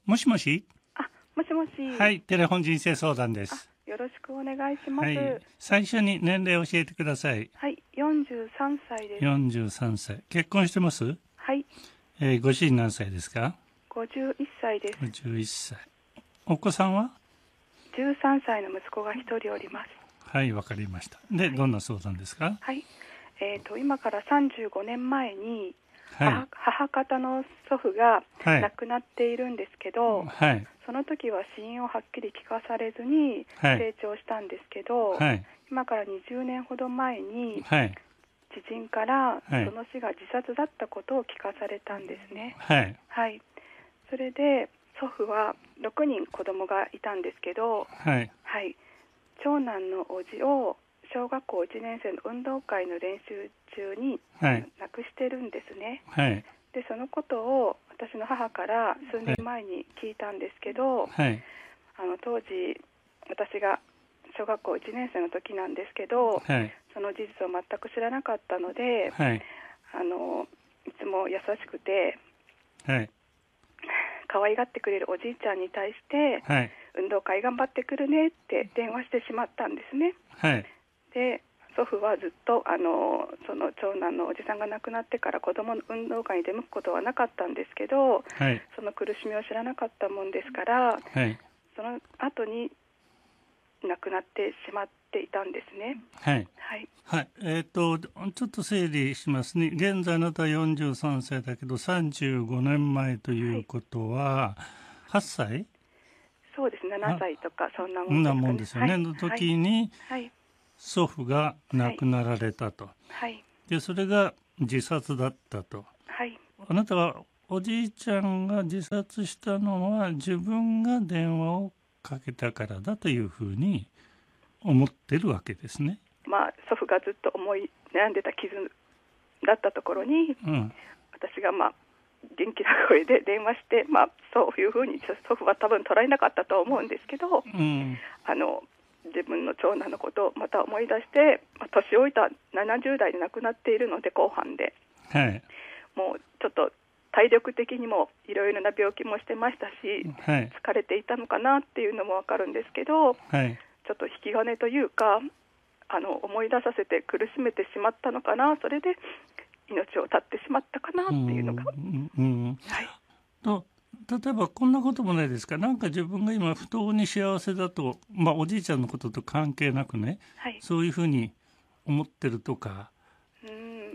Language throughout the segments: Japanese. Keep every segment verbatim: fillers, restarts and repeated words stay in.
もしもし。 あ、もしもし。 はい、テレフォン人生相談です。 よろしくお願いします。 はい、最初に年齢を教えてください。 はい、よんじゅうさんさいです。 よんじゅうさんさい。結婚してます？ はい。 えー、ご主人何歳ですか？ ごじゅういっさいです。 ごじゅういっさい。お子さんは？ じゅうさんさいの息子がひとりおります。 はい、わかりました。で、はい、どんな相談ですか？ はい。えっと、今からさんじゅうごねんまえに、 はい、 母, 母方の祖父が亡くなっているんですけど、 はい、 その時は死因をはっきり聞かされずに成長したんですけど、 はい、 今からにじゅうねんほど前に、 はい、 知人からその死が自殺だったことを聞かされたんですね。 はい、 はい、それで祖父はろくにん子供がいたんですけど、 はい、 はい、長男の叔父を小学校いちねん生の運動会の練習中に亡くしてるんですね。 はい、 でそのことを私の母から数年前に聞いたんですけど、 はい、 あの当時私が小学校いちねん生の時なんですけど、 はい、 その事実を全く知らなかったので、 はい、 あのいつも優しくて、 はい、 可愛がってくれるおじいちゃんに対して、 はい、 運動会頑張ってくるねって電話してしまったんですね。 はい、 で祖父はずっとあのその長男のおじさんが亡くなってから子供の運動会に出向くことはなかったんですけど、 はい、 その苦しみを知らなかったもんですから、 はい、 その後に亡くなってしまっていたんですね。 はい、 はい、 はい、えっとちょっと整理しますね。現在あなたはよんじゅうさんさいだけどさんじゅうごねんまえということははっさい？ そうですね、ななさいとかそんなもんんですかね。 なもんですよね、はい、の時に、はい、祖父が亡くなられたと、 はい、 でそれが自殺だったと、 はい、 あなたはおじいちゃんが自殺したのは自分が電話をかけたからだというふうに思ってるわけですね。 まあ、祖父がずっと思い悩んでた傷だったところに、うん、私がまあ元気な声で電話して、まあ、そういうふうに祖父は多分捉えなかったと思うんですけど、うん、あの自分の長男のことをまた思い出して、まあ、年老いたななじゅうだいで亡くなっているので後半で、はい、もうちょっと体力的にもいろいろな病気もしてましたし、はい、疲れていたのかなっていうのも分かるんですけど、はい、ちょっと引き金というかあの思い出させて苦しめてしまったのかな、それで命を絶ってしまったかなっていうのが、うんうんはい、 と例えばこんなこともないですか。なんか自分が今不当に幸せだと、まあ、おじいちゃんのことと関係なくね、はい、そういうふうに思ってるとか。 うん、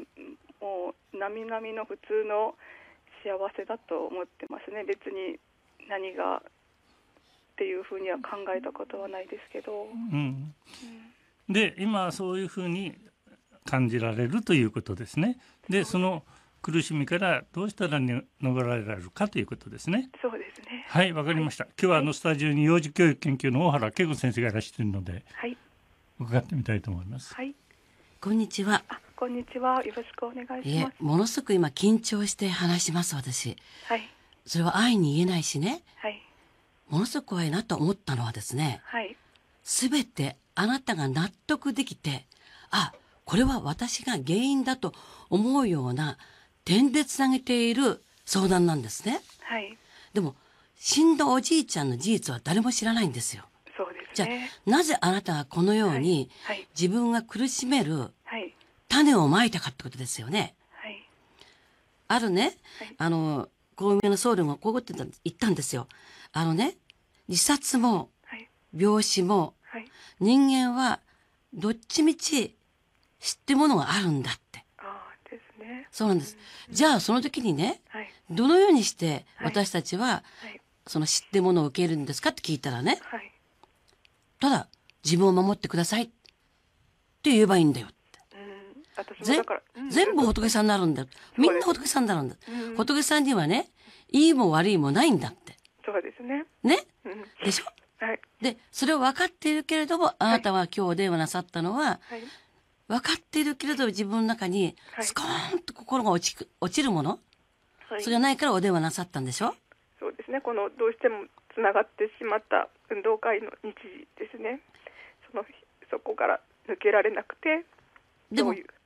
もう並々の普通の幸せだと思ってますね。別に何がっていうふうには考えたことはないですけど、うんうん、で今そういうふうに感じられるということですね。でその苦しみからどうしたら逃れられるかということですね。 そうですね。 はい、わかりました。はい、今日はあのスタジオに幼児教育研究の大原恵子先生がいらっしゃるので、はい、伺ってみたいと思います。 はい、こんにちは。 あ、こんにちは。よろしくお願いします。 いえ、ものすごく今緊張して話します私。はい。それは安易に言えないしね。はい。ものすごく怖いなと思ったのはですね。はい。すべてあなたが納得できて、あ、これは私が原因だと思うような点でつなげている相談なんですね。はい。でも死んだおじいちゃんの事実は誰も知らないんですよ。 そうですね。 じゃあなぜあなたがこのように自分が苦しめる種をまいたかってことですよね。はい。あるね、はい、あの公明の僧侶もこういうこと言ったんですよ。あのね、自殺も病死も、はい、人間はどっちみち知ってるものがあるんだって。 ああですね。 そうなんです。うん、じゃあその時にね、はい、どのようにして私たちは、はいはい、その知ってるものを受け入れるんですかって聞いたらね、はい、ただ自分を守ってくださいって言えばいいんだよって。 うん、私もだから、 うん、全部仏さんになるんだよ。みんな仏さんになるんだ。うん、仏さんにはね、いいも悪いもないんだって。 そうですね。 ね、うん、でしょ。はい、でそれを分かっているけれども、あなたは今日お電話なさったのは、はい、分かっているけれど自分の中にスコーンと心が落ち、落ちるもの、はい、それがないからお電話なさったんでしょ。 そうですね。このどうしてもつながってしまった運動会の日時ですね。そのそこから抜けられなくて、 でも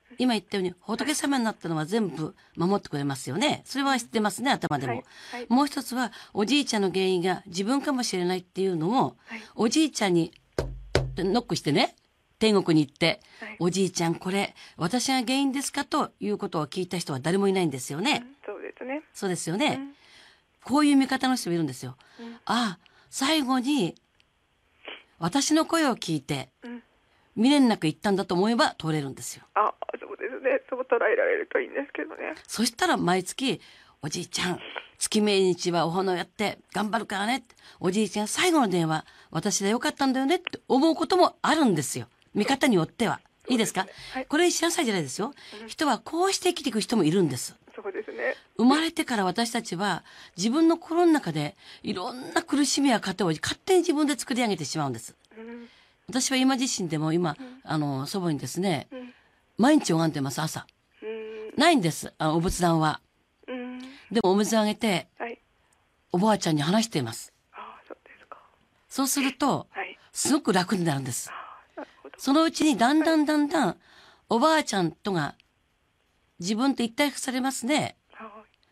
今言ったように仏様になったのは全部守ってくれますよね。それは知ってますね、頭でも。はいはい、もう一つはおじいちゃんの原因が自分かもしれないっていうのも、はい、おじいちゃんにノックしてね、天国に行って、はい、おじいちゃんこれ私が原因ですかということを聞いた人は誰もいないんですよね。 うん、そうですね。 そうですよね、うん。こういう見方の人もいるんですよ。うん、ああ、最後に私の声を聞いて、うん、未練なく言ったんだと思えば通れるんですよ。 あ、そうですね。そう捉えられるといいんですけどね。 そしたら毎月おじいちゃん月命日はお花をやって頑張るからね、おじいちゃん最後の電話私でよかったんだよねって思うこともあるんですよ、見方によっては。いいですか、ですね、はい、これしなさいじゃないですよ、うん、人はこうして生きていく人もいるんです。 そうですね。 生まれてから私たちは自分の心の中でいろんな苦しみや糧を勝手に自分で作り上げてしまうんです、うん、私は今自身でも今、うん、あの祖母にですね、うん、毎日拝んでます。朝、うん、ないんですあのお仏壇は、うん、でもお水あげて、はい、おばあちゃんに話しています。 あ、そうですか。 そうすると、はい、すごく楽になるんです。そのうちにだんだんだんだん、はい、おばあちゃんとが自分と一体化されますね、はい、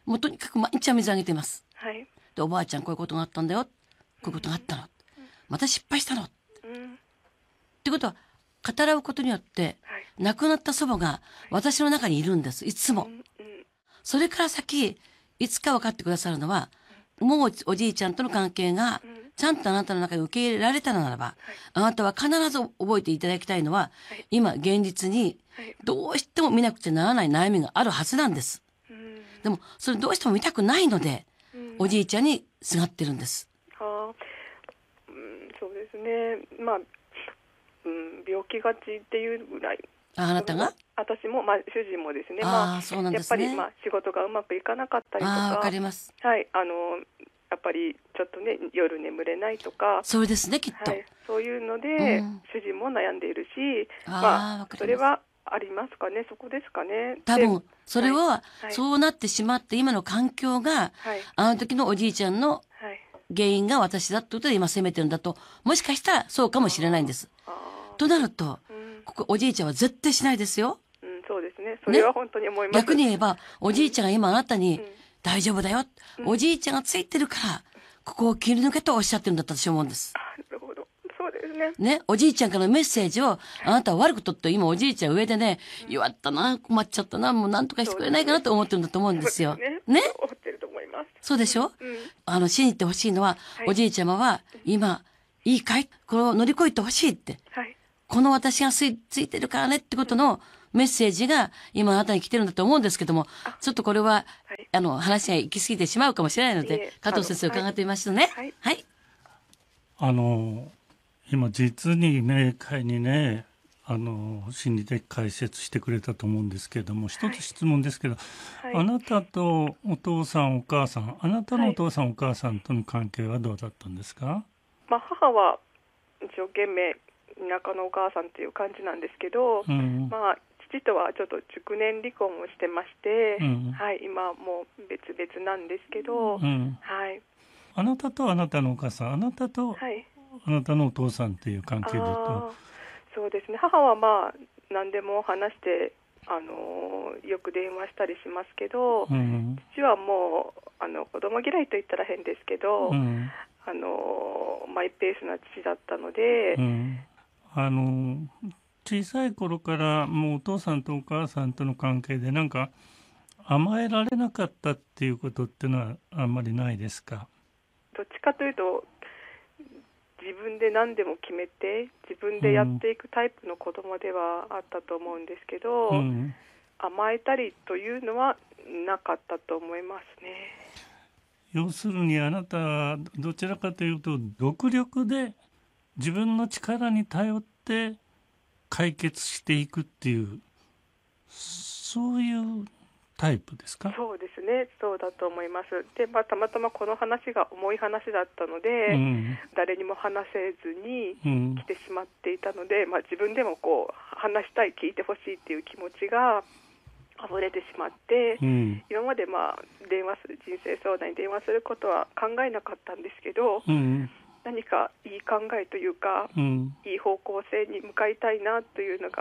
もうとにかく毎日は水あげてます、はい、でおばあちゃんこういうことがあったんだよ、こういうことがあったの、うん、また失敗したの、うん、ってことは語らうことによって、はい、亡くなった祖母が私の中にいるんです、いつも、うんうん、それから先いつか分かってくださるのは、うん、もうおじいちゃんとの関係がちゃんとあなたの中に受け入れられたのならば、はい、あなたは必ず覚えていただきたいのは、はい、今現実にどうしても見なくちゃならない悩みがあるはずなんです、うん、でもそれどうしても見たくないので、うん、おじいちゃんにすがってるんです。 あ、うん、そうですね。まあ、うん、病気がちっていうぐらい。 あ、あなたが？ 私も、まあ、主人もですね。 あ、 まあ、 そうなんですね。 やっぱり、まあ、仕事がうまくいかなかったりとか。 あ、わかります。 はい、あのやっぱりちょっとね、夜眠れないとか、 そうですね、きっと、はい、 そういうので、うん、主人も悩んでいるし、あ、まあ、それはありますかね、そこですかね。 多分それは、はい、そうなってしまって今の環境が、はい、あの時のおじいちゃんの原因が私だってことで今責めてるんだと、もしかしたらそうかもしれないんです。となると、うん、ここおじいちゃんは絶対しないですよ、 うん、そうですね、それは本当に思います、ね、 逆に言えばおじいちゃんが今あなたに、うん、大丈夫だよ、うん、おじいちゃんがついてるからここを切り抜けとおっしゃってるんだったと私は思うんです。 あ、なるほど、そうですね。 ね、おじいちゃんからのメッセージをあなたは悪くとって今おじいちゃん上でね、うん、弱ったな、困っちゃったな、もう何とかしてくれないかなと思ってるんだと思うんですよ。ね、ね、 思ってると思います。 そうでしょ、うん、あの信じてほしいのは、はい、おじいちゃまは今いいかい、これを乗り越えてほしいって、はい、この私がついてるからねってことのメッセージが今あなたに来てるんだと思うんですけども、ちょっとこれは、はい、あの話が行き過ぎてしまうかもしれないので、加藤先生を伺ってみましょうね。はい、はい、 あの今実に明快にね、あの心理的解説してくれたと思うんですけれども、一つ質問ですけど、はい、あなたとお父さんお母さん、あなたのお父さん、はい、お母さんとの関係はどうだったんですか？ まあ、母は一生懸命田舎のお母さんっていう感じなんですけど、うん、まあ父とはちょっと熟年離婚をしてまして、うん、はい、今もう別々なんですけど、うん、はい、 あなたとあなたのお母さん、あなたとあなたのお父さんっていう関係でいうと、はい、 そうですね、母はまあ何でも話して、あのー、よく電話したりしますけど、うん、父はもうあの子供嫌いと言ったら変ですけど、うん、あのー、マイペースな父だったので、うん、 あの小さい頃からもうお父さんとお母さんとの関係でなんか甘えられなかったっていうことっていうのはあんまりないですか？ どっちかというと自分で何でも決めて自分でやっていくタイプの子供ではあったと思うんですけど、うん、甘えたりというのはなかったと思いますね。 要するにあなたどちらかというと独力で自分の力に頼って解決していくっていうそういうタイプですか？ そうですね、そうだと思います。で、まあ、たまたまこの話が重い話だったので、うん、誰にも話せずに来てしまっていたので、うん、まあ、自分でもこう話したい、聞いてほしいっていう気持ちが溢れてしまって、うん、今までまあ電話する人生相談に電話することは考えなかったんですけど、うん、何かいい考えというか、うん、いい方向性に向かいたいなというのが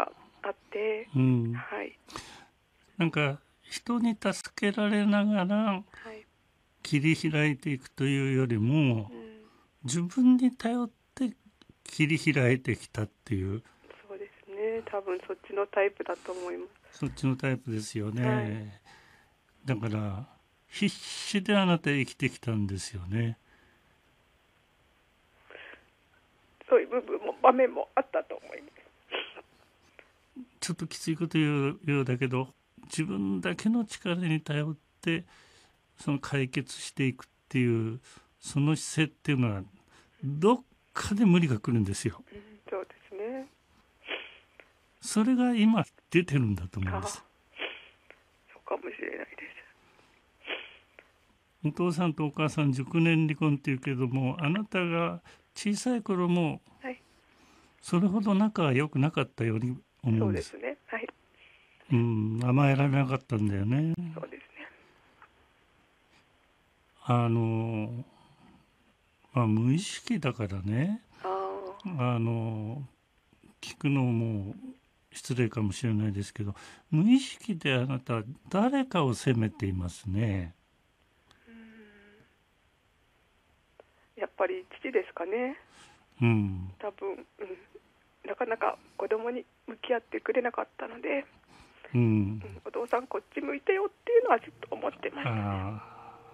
あって、 うん、 はい、 なんか人に助けられながら切り開いていくというよりも、うん、自分に頼って切り開いてきたっていう。 そうですね、多分そっちのタイプだと思います。 そっちのタイプですよね、 はい、 だから必死であなた生きてきたんですよね。 そういう部分も場面もあったと思います。 ちょっときついこと言うようだけど、自分だけの力に頼ってその解決していくっていうその姿勢っていうのはどっかで無理が来るんですよ、 うん、そうですね。 それが今出てるんだと思うんです。 そうかもしれないです。 お父さんとお母さん熟年離婚っていうけども、あなたが小さい頃もそれほど仲は良くなかったように思うんです。 そうですね、はい、 うん、甘えられなかったんだよね。 そうですね。 あの、まあ、無意識だからね、あの聞くのも失礼かもしれないですけど、無意識であなたは誰かを責めていますね。 うん、やっぱり父ですかね、 うん、 多分、うん、なかなか子供に向き合ってくれなかったので、うんうん、お父さんこっち向いてよっていうのはずっと思ってましたね。あ、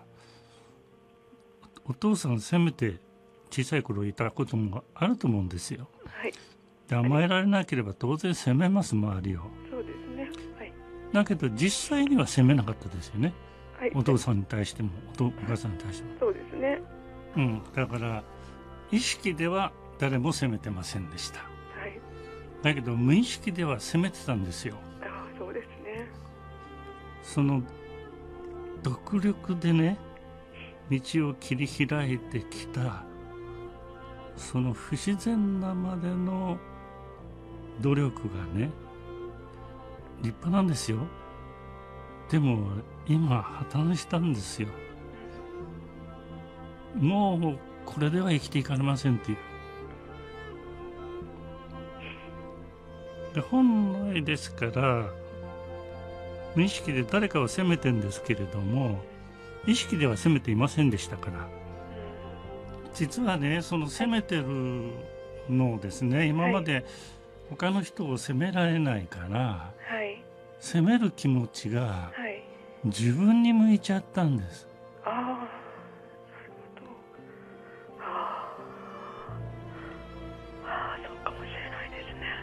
お父さん責めて小さい頃いたこともあると思うんですよ、 はい、 で甘えられなければ当然責めます、周りを。 そうですね、はい、 だけど実際には責めなかったですよね、 はい、 お父さんに対しても お, お母さんに対しても。 そうですね、 うん、だから意識では誰も責めてませんでした、はい、だけど無意識では責めてたんですよ。 あ、そうですね。 その独力でね道を切り開いてきたその不自然なまでの努力がね立派なんですよ。でも今破綻したんですよ。もうこれでは生きていかれませんっていう。で本来ですから無意識で誰かを責めてんですけれども、意識では責めていませんでしたから。実はね、その責めてるのをですね、今まで他の人を責められないから、はい、責める気持ちが自分に向いちゃったんです。 ああ、なるほど。ああ、そうかもしれないですね。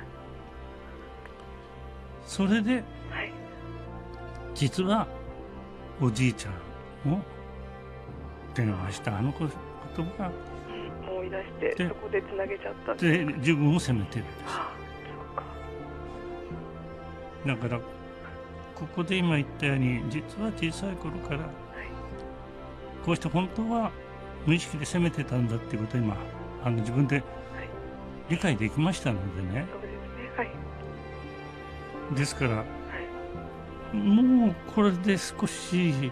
それで、はい、実はおじいちゃんを電話したあのことが、 うん、思い出してそこでつなげちゃったで自分を責めてるんです。 はあ、そうか。 だからここで今言ったように実は小さい頃から、はい、こうして本当は無意識で責めてたんだっていうことを今あの自分で理解できましたのでね、はい、そうですね、はい、ですから、はい、もうこれで少し、はい、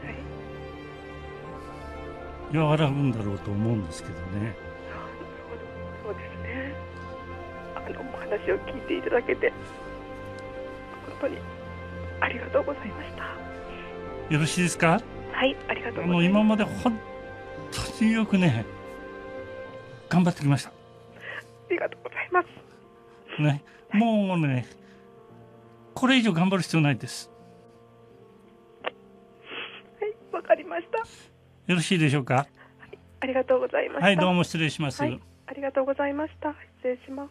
和らぐんだろうと思うんですけどね。 そうですね。あのお話を聞いていただけて本当にありがとうございました。 よろしいですか？ はい、ありがとうございます。 もう今まで本当によくね頑張ってきました。ありがとうございますね、はい、もうねこれ以上頑張る必要ないです。 はい、わかりました。よろしいでしょうか？はい、 ありがとうございました。 はい、どうも失礼します。はい、 ありがとうございました。失礼します。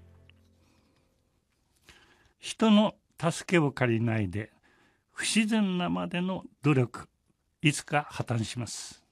人の助けを借りないで不自然なまでの努力、いつか破綻します。